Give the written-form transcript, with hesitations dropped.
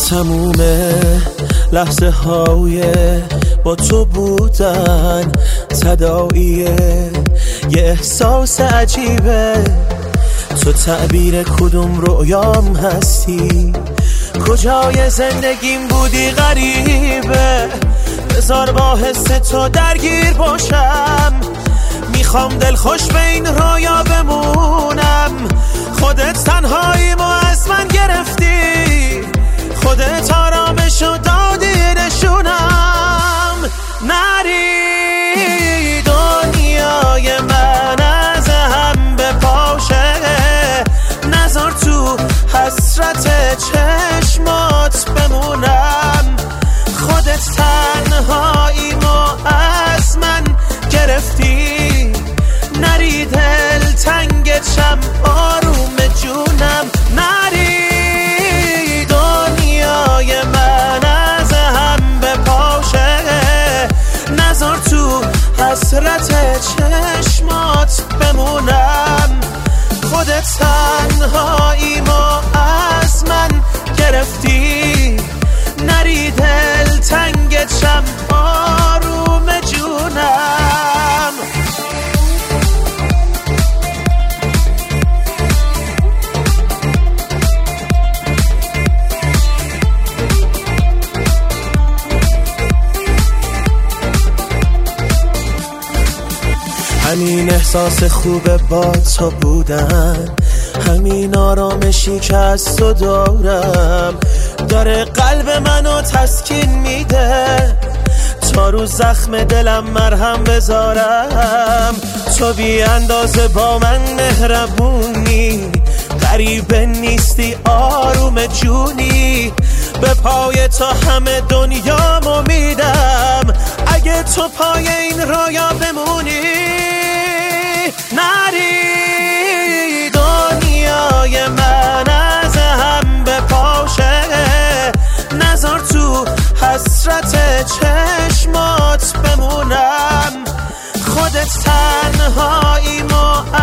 تموم لحظه های با تو بودن تداعیه یه احساس عجیبه. تو تعبیر کدوم رویام هستی، کجای زندگیم بودی غریبه. بذار با حس تو درگیر باشم، میخوام دلخوش به این رویا بمونم. خودت تنهاییمو از من گرفتی، خودت آرامشو دادی نشونم. نری دنیای من از هم بپاشه، نذار تو حسرت چشمات بمونم. خودت تنهاییمو از من گرفتی، نری دل تنگتم آروم جونم. نری دنیای من از هم بپاشه، نذار تو حسرت چشمات بمونم. خودت تنهاییمو از من گرفتی، نری دل تنگتم آروم جونم. همین احساس خوبه با تو بودن، همین آرامشی که از تو دارم، داره قلب منو تسکین میده. تا رو زخم دلم مرهم بذارم، تو بی اندازه با من مهربونی. غریبه نیستی آروم جونی، به پای تو همه دنیامو میدم. اگه تو پای این رویا بمونی، نری دنیای من از هم بپاشه، نذار تو حسرت چشمات بمونم. خودت تنهاییمو